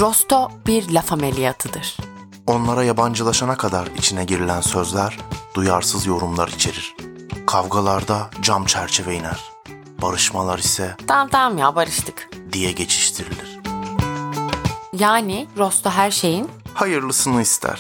Rosto bir laf ameliyatıdır. Onlara yabancılaşana kadar içine girilen sözler duyarsız yorumlar içerir. Kavgalarda cam çerçeve iner. Barışmalar ise Tamam ya, barıştık. diye geçiştirilir. Yani Rosto her şeyin Hayırlısını ister.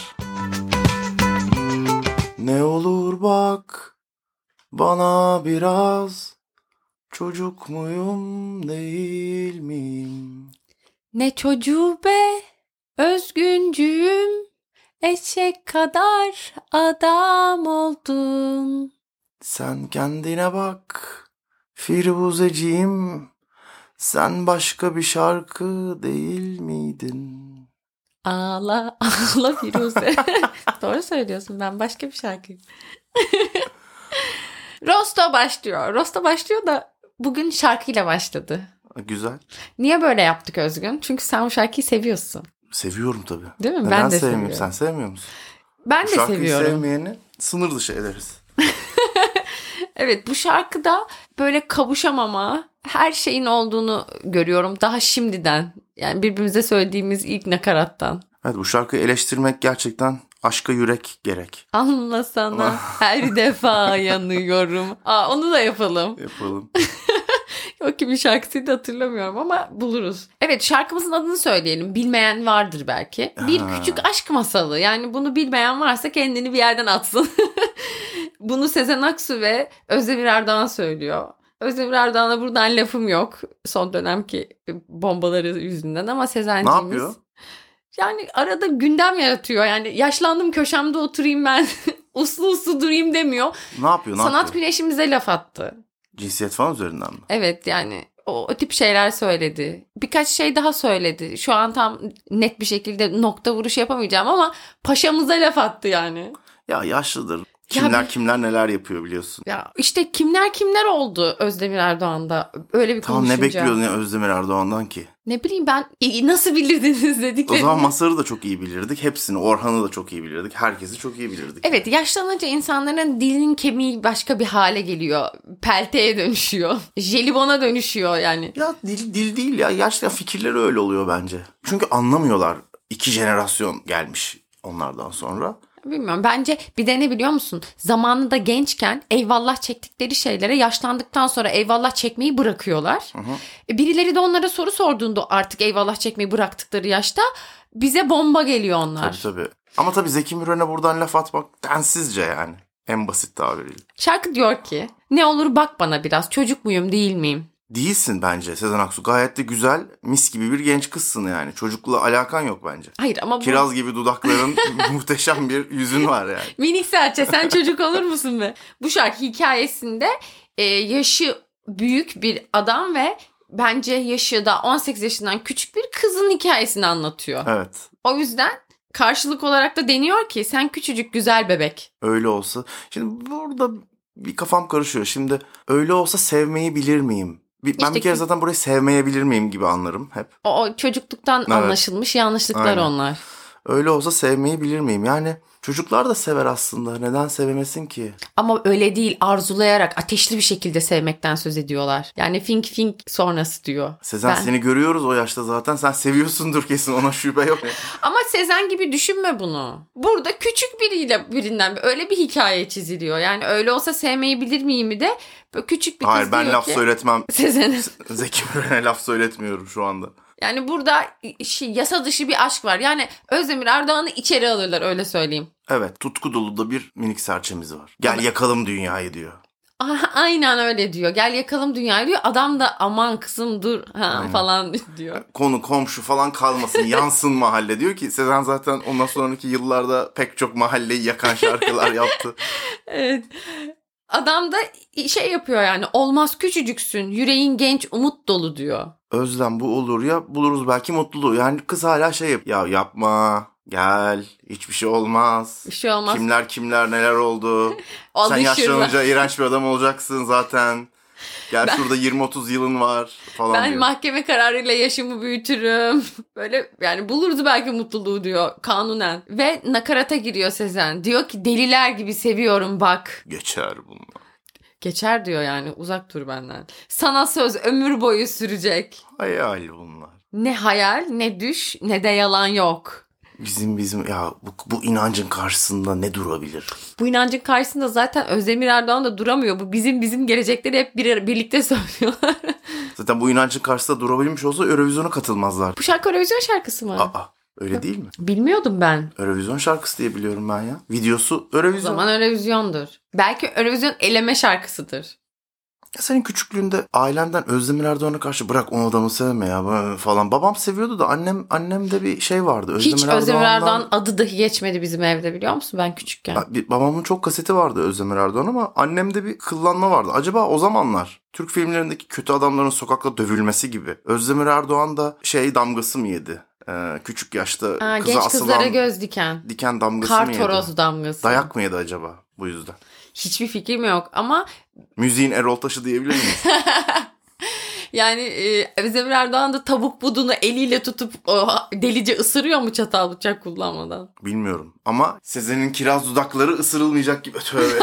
Ne olur bak bana biraz, çocuk muyum değil miyim? ne çocuğu be, özgüncüğüm, eşek kadar adam oldun. Sen kendine bak Firuzeciğim, sen başka bir şarkı değil miydin? Ağla ağla Firuze. Doğru söylüyorsun, ben başka bir şarkıyım. Rosto başlıyor. Rosto başlıyor da bugün şarkıyla başladı. Güzel. Niye böyle yaptık Özgün? Çünkü sen bu şarkıyı seviyorsun. Seviyorum tabii. Değil mi? Neden Ben de sevmiyorum? seviyorum. Sen sevmiyor musun? Ben Bu de şarkıyı seviyorum. sevmeyeni sınır dışı ederiz. Evet, bu şarkıda böyle kavuşamama, her şeyin olduğunu görüyorum daha şimdiden. Yani birbirimize söylediğimiz ilk nakarattan. Evet, bu şarkıyı eleştirmek gerçekten aşka yürek gerek. Anlasana her defa yanıyorum. Onu da yapalım. Yapalım. O kimin şarkısıydı hatırlamıyorum ama buluruz. Evet, şarkımızın adını söyleyelim. Bilmeyen vardır belki. Bir küçük aşk masalı. Yani bunu bilmeyen varsa kendini bir yerden atsın. Bunu Sezen Aksu ve Özdemir Erdoğan söylüyor. Özdemir Erdoğan'a buradan lafım yok. Son dönemki bombaları yüzünden ama Sezen'cimiz... Ne yapıyor? Yani arada gündem yaratıyor. Yani yaşlandım köşemde oturayım ben. Uslu uslu durayım demiyor. Ne yapıyor? Sanat güneşimize laf attı. Cinsiyet falan üzerinden mi? Evet, yani o tip şeyler söyledi. Birkaç şey daha söyledi. Şu an tam net bir şekilde nokta vuruş yapamayacağım ama paşamıza laf attı yani. Ya yaşlıdır. Kimler neler yapıyor biliyorsun. Ya işte kimler oldu Özdemir Erdoğan'da öyle bir Tamam, konuşunca. ne bekliyordun ya Özdemir Erdoğan'dan ki? Ne bileyim ben, nasıl bilirdiniz O dediklerini. zaman Mazhar'ı da çok iyi bilirdik. Hepsini, Orhan'ı da çok iyi bilirdik. Herkesi çok iyi bilirdik. Evet, yaşlanınca insanların dilinin kemiği başka bir hale geliyor. Pelteye dönüşüyor. Jelibona dönüşüyor yani. Ya dil değil ya. Yaşlı fikirleri öyle oluyor bence. Çünkü anlamıyorlar. 2 jenerasyon gelmiş onlardan sonra. Bilmiyorum, bence bir de ne biliyor musun? Zamanında gençken eyvallah çektikleri şeylere yaşlandıktan sonra eyvallah çekmeyi bırakıyorlar. Birileri de onlara soru sorduğunda artık eyvallah çekmeyi bıraktıkları yaşta bize bomba geliyor onlar. Tabii. Ama tabii Zeki Müren'e buradan laf atmak densizce yani. En basit tabiriyle. Şarkı diyor ki ne olur bak bana biraz, çocuk muyum değil miyim? Değilsin bence Sezen Aksu. Gayet de güzel, mis gibi bir genç kızsın yani. Çocukla alakan yok bence. Hayır ama bu Kiraz gibi dudakların, muhteşem bir yüzün var yani. minik serçe, sen çocuk olur musun be? Bu şarkı hikayesinde yaşı büyük bir adam ve bence yaşı da 18 yaşından küçük bir kızın hikayesini anlatıyor. Evet. O yüzden karşılık olarak da deniyor ki sen küçücük güzel bebek. Öyle olsa. Şimdi burada bir kafam karışıyor. Şimdi öyle olsa sevmeyi bilir miyim? Ben İşte bir kere zaten burayı sevmeyebilir miyim gibi anlarım hep. O çocukluktan Evet. anlaşılmış yanlışlıklar Aynen. onlar. Öyle olsa sevmeyi bilir miyim? Yani çocuklar da sever aslında. Neden sevemesin ki? Ama öyle değil, arzulayarak ateşli bir şekilde sevmekten söz ediyorlar. Yani fink fink sonrası diyor. Sezen, seni görüyoruz o yaşta zaten. Sen seviyorsundur kesin, ona şüphe yok. Ama Sezen gibi düşünme bunu. Burada küçük birinden öyle bir hikaye çiziliyor. Yani öyle olsa sevmeyi bilir miyim de böyle küçük bir kız Hayır, ben diyor laf ki söyletmem. Sezen'e. Zeki Müren'e laf söyletmiyorum şu anda. Yani burada yasa dışı bir aşk var. Yani Özdemir Erdoğan'ı içeri alırlar, öyle söyleyeyim. Evet, tutku dolu da bir minik serçemiz var. Gel yakalım dünyayı diyor. Aynen öyle diyor. Gel yakalım dünyayı diyor. Adam da aman kızım dur falan diyor. Konu komşu falan kalmasın, yansın mahalle diyor ki Sezen zaten ondan sonraki yıllarda pek çok mahalleyi yakan şarkılar yaptı. Evet. Adam da şey yapıyor yani, olmaz küçücüksün, yüreğin genç, umut dolu diyor. Özlem, bu olur ya, buluruz belki mutluluğu. Yani kız hala şey yap. Ya yapma, gel, hiçbir şey olmaz. Bir şey olmaz. Kimler neler oldu. Sen Alışırlar. yaşlanınca iğrenç bir adam olacaksın zaten. Gel şurada 20-30 yılın var falan Ben diyor. mahkeme kararıyla yaşımı büyütürüm. Böyle yani bulurdu belki mutluluğu diyor kanunen. Ve nakarata giriyor Sezen. Diyor ki deliler gibi seviyorum bak. Geçer bunlar. Geçer diyor yani, uzak dur benden. Sana söz ömür boyu sürecek. Hayal bunlar. Ne hayal, ne düş, ne de yalan yok. Bizim ya bu inancın karşısında ne durabilir? Bu inancın karşısında zaten Özdemir Erdoğan da duramıyor. Bu bizim gelecekleri hep birlikte söylüyorlar. Zaten bu inancın karşısında durabilmiş olsa Eurovision'a katılmazlar. Bu şarkı Eurovision şarkısı mı? Öyle değil mi? Bilmiyordum ben. Eurovision şarkısı diye biliyorum ben ya. Videosu O Eurovision. zaman Eurovision'dur. Belki Eurovision eleme şarkısıdır. Senin küçüklüğünde ailenden Özdemir Erdoğan'a karşı bırak onu adamı sevme ya falan. Babam seviyordu da annemde bir şey vardı. Hiç Özdemir Erdoğan adı dahi geçmedi bizim evde, biliyor musun, ben küçükken. Babamın çok kaseti vardı Özdemir Erdoğan ama annemde bir kıllanma vardı. Acaba o zamanlar Türk filmlerindeki kötü adamların sokakta dövülmesi gibi Özdemir Erdoğan da damgası mı yedi? Küçük yaşta kıza genç kızlara asılan göz diken damgası mı yedi? Kartoroz damgası. Dayak mı yedi acaba bu yüzden? Hiçbir fikrim yok ama müziğin Erol Taş'ı diyebilir miyiz? yani Özdemir Erdoğan da tavuk budunu eliyle tutup delice ısırıyor mu çatal bıçak kullanmadan? Bilmiyorum ama Sezen'in kiraz dudakları ısırılmayacak gibi. Tövbe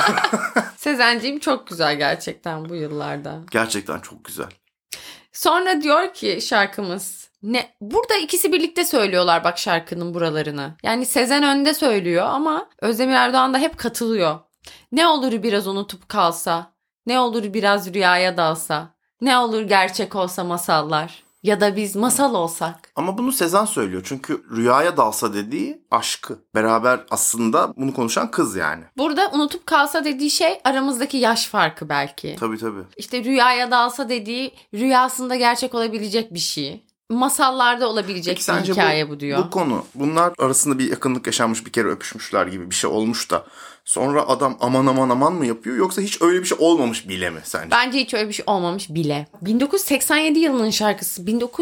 Sezenciğim çok güzel gerçekten bu yıllarda. Gerçekten çok güzel. Sonra diyor ki şarkımız, ne? Burada ikisi birlikte söylüyorlar bak şarkının buralarını. Yani Sezen önde söylüyor ama Özdemir Erdoğan da hep katılıyor. Ne olur biraz unutup kalsa, ne olur biraz rüyaya dalsa, ne olur gerçek olsa masallar ya da biz masal olsak. Ama bunu Sezen söylüyor çünkü rüyaya dalsa dediği aşkı. Beraber aslında bunu konuşan kız yani. Burada unutup kalsa dediği şey aramızdaki yaş farkı belki. Tabii. İşte rüyaya dalsa dediği rüyasında gerçek olabilecek bir şey. Masallarda olabilecek bir hikaye bu diyor. Bu konu, bunlar arasında bir yakınlık yaşanmış, bir kere öpüşmüşler gibi bir şey olmuş da sonra adam aman mı yapıyor yoksa hiç öyle bir şey olmamış bile mi sence? Bence hiç öyle bir şey olmamış bile. 1987 yılının şarkısı.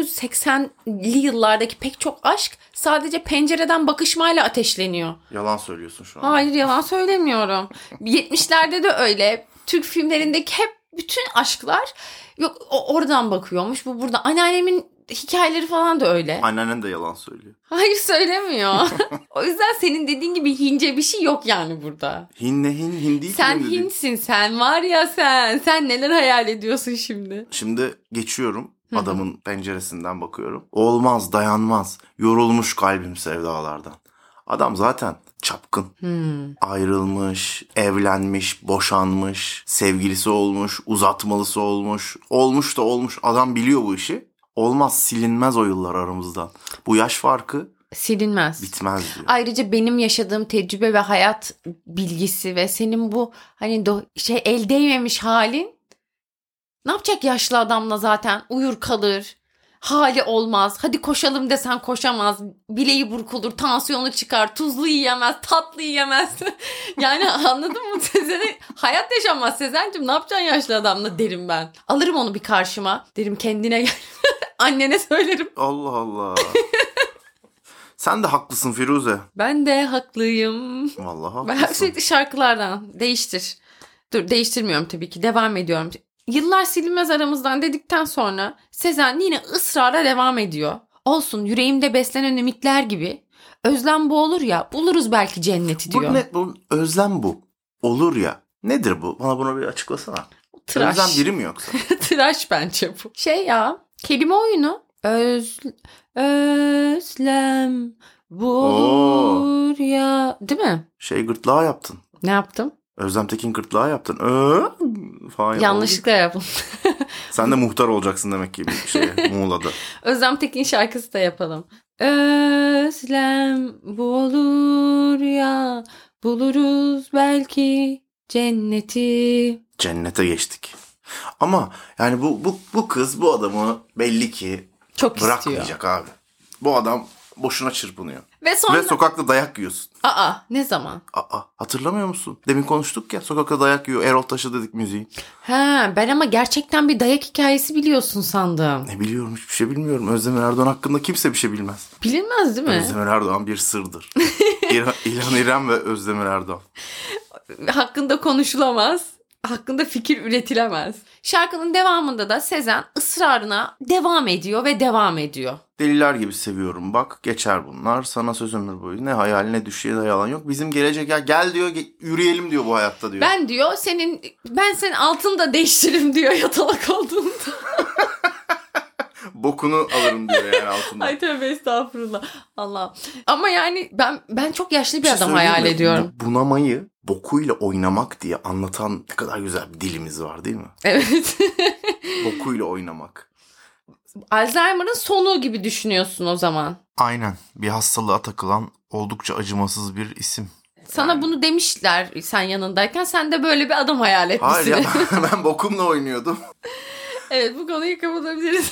1980'li yıllardaki pek çok aşk sadece pencereden bakışmayla ateşleniyor. Yalan söylüyorsun şu an. Hayır, yalan söylemiyorum. 70'lerde de öyle. Türk filmlerindeki hep bütün aşklar yok oradan bakıyormuş. Bu burada anneannemin hikayeleri falan da öyle. Annen de yalan söylüyor. Hayır, söylemiyor. O yüzden senin dediğin gibi hince bir şey yok yani burada. Hin değil. Sen Hintsin, sen var ya sen. Sen neler hayal ediyorsun şimdi? Şimdi geçiyorum. Adamın penceresinden bakıyorum. Olmaz, dayanmaz. Yorulmuş kalbim sevdalardan. Adam zaten çapkın. Ayrılmış, evlenmiş, boşanmış, sevgilisi olmuş, uzatmalısı olmuş. Olmuş da olmuş. Adam biliyor bu işi. Olmaz, silinmez o yıllar aramızdan. Bu yaş farkı silinmez. Bitmez diyor. Ayrıca benim yaşadığım tecrübe ve hayat bilgisi ve senin bu hani el değmemiş halin ne yapacak yaşlı adamla, zaten uyur kalır. Hali olmaz. Hadi koşalım desen koşamaz. Bileği burkulur, tansiyonu çıkar, tuzlu yiyemez, tatlı yiyemez. Yani anladın mı? Sezen'e hayat yaşanmaz. Sezen'cim ne yapacaksın yaşlı adamla derim ben. Alırım onu bir karşıma. Derim kendine gel. Annene söylerim. Allah Allah. Sen de haklısın Firuze. Ben de haklıyım. Vallahi haklısın. Ben sürekli şarkılardan değiştir. Dur, değiştirmiyorum tabii ki. Devam ediyorum. Yıllar silinmez aramızdan dedikten sonra Sezen yine ısrara devam ediyor. Olsun, yüreğimde beslenen ümitler gibi. Özlem bu olur ya, buluruz belki cenneti diyor. Bu özlem bu. Olur ya. Nedir bu? Bana bunu bir açıklasana. Tıraş. Özlem biri mi yoksa? Tıraş bence bu. Kelime oyunu. Özlem bu olur ya. Değil mi? Gırtlağı yaptın. Ne yaptım? Özlem Tekin gırtlağı yaptın. Falan yanlışlıkla yaptım. Sen de muhtar olacaksın demek ki bir Muğla'da. Özlem Tekin şarkısı da yapalım. Özlem bu olur ya, buluruz belki cenneti. Cennete geçtik. Ama yani bu kız bu adamı belli ki çok bırakmayacak istiyor abi. Bu adam boşuna çırpınıyor. Ve sokakta dayak yiyorsun. Ne zaman? Hatırlamıyor musun? Demin konuştuk ya, sokakta dayak yiyor. Erol Taş'ı dedik müziği. Ben ama gerçekten bir dayak hikayesi biliyorsun sandım. Ne biliyorum, hiçbir şey bilmiyorum. Özdemir Erdoğan hakkında kimse bir şey bilmez. Bilinmez değil mi? Özdemir Erdoğan bir sırdır. İlhan İrem ve Özdemir Erdoğan. Hakkında konuşulamaz. Hakkında fikir üretilemez. Şarkının devamında da Sezen ısrarına devam ediyor ve devam ediyor. Deliler gibi seviyorum bak, geçer bunlar. Sana söz ömür boyu. Ne hayal ne düş ne yalan yok. Bizim gelecek gel diyor, yürüyelim diyor bu hayatta diyor. Ben senin altını da değiştiririm diyor yatalak olduğunda. bokunu alırım diyor yani altında. Ay tövbe estağfurullah. Allah. Ama yani ben çok yaşlı bir şey adam hayal söyleyeyim mi? ediyorum. Bunamayı bokuyla oynamak diye anlatan ne kadar güzel bir dilimiz var değil mi? Evet. Bokuyla oynamak. Alzheimer'ın sonu gibi düşünüyorsun o zaman. Aynen. Bir hastalığa takılan oldukça acımasız bir isim. Sana bunu demişler sen yanındayken, sen de böyle bir adam hayal etmişsin. Hayır ya ben bokumla oynuyordum. Evet, bu konuyu kapatabiliriz.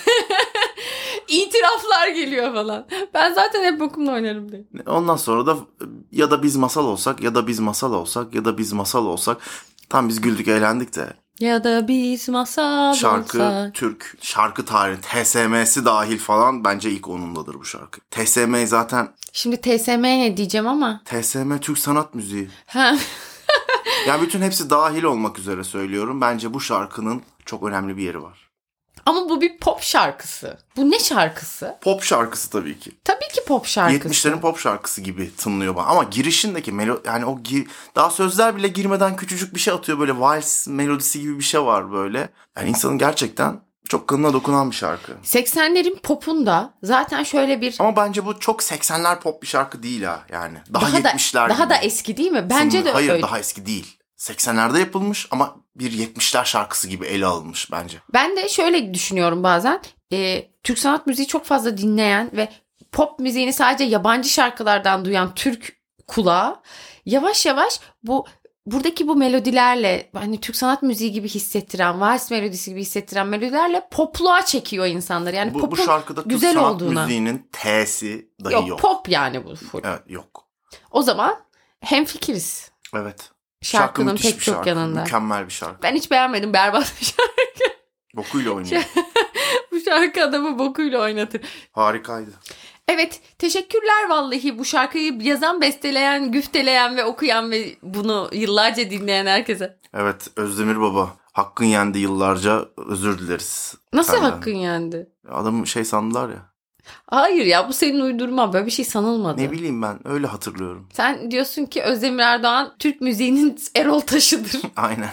İtiraflar geliyor falan. Ben zaten hep bokumla oynarım diye. Ondan sonra da ya da biz masal olsak ya da biz masal olsak ya da biz masal olsak. Tam biz güldük eğlendik de. Ya da biz masal Şarkı, olsak. Türk, şarkı tarihi, TSM'si dahil falan bence ilk onundadır bu şarkı. TSM zaten... Şimdi TSM ne diyeceğim ama. TSM Türk Sanat Müziği. Ha. Yani bütün hepsi dahil olmak üzere söylüyorum. Bence bu şarkının çok önemli bir yeri var. Ama bu bir pop şarkısı. Bu ne şarkısı? Pop şarkısı tabii ki. Tabii ki pop şarkısı. 70'lerin pop şarkısı gibi tınlıyor bana. Ama girişindeki yani daha sözler bile girmeden küçücük bir şey atıyor. Böyle vals melodisi gibi bir şey var böyle. Yani insanın gerçekten çok kanına dokunan bir şarkı. 80'lerin popunda zaten şöyle bir... Ama bence bu çok 80'ler pop bir şarkı değil ha yani. Daha 70'ler Daha gibi. da eski değil mi? Bence de Hayır, öyle. daha eski değil. 80'lerde yapılmış ama bir 70'ler şarkısı gibi ele alınmış bence. Ben de şöyle düşünüyorum bazen. Türk sanat müziği çok fazla dinleyen ve pop müziğini sadece yabancı şarkılardan duyan Türk kulağı yavaş yavaş buradaki bu melodilerle, hani Türk sanat müziği gibi hissettiren, vals melodisi gibi hissettiren melodilerle popluğa çekiyor insanları. Yani bu şarkıda Türk güzel sanat olduğuna. müziğinin T'si dahi yok. Yok, pop yani bu full. Evet, yok. O zaman hemfikiriz. Evet. Şarkının müthiş pek bir çok şarkı. yanında. Mükemmel bir şarkı. Ben hiç beğenmedim, berbat bir şarkı. Bokuyla oynuyor. Bu şarkı adamı bokuyla oynatır. Harikaydı. Evet, teşekkürler vallahi bu şarkıyı yazan, besteleyen, güfteleyen ve okuyan ve bunu yıllarca dinleyen herkese. Evet, Özdemir Baba. Hakkın yendi yıllarca, özür dileriz. Nasıl senden. hakkın yendi? Adamı sandılar ya. Hayır ya, bu senin uydurma, böyle bir şey sanılmadı. Ne bileyim ben, öyle hatırlıyorum. Sen diyorsun ki Özdemir Erdoğan Türk müziğinin Erol Taş'ıdır. Aynen.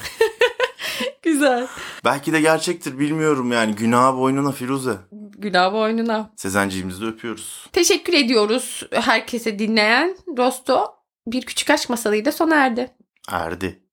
Güzel. Belki de gerçektir, bilmiyorum yani. Günah boynuna Firuze. Günah boynuna. Sezenciğimizi de öpüyoruz. Teşekkür ediyoruz herkese dinleyen. Rosto bir küçük aşk masalıyla sona erdi. Erdi.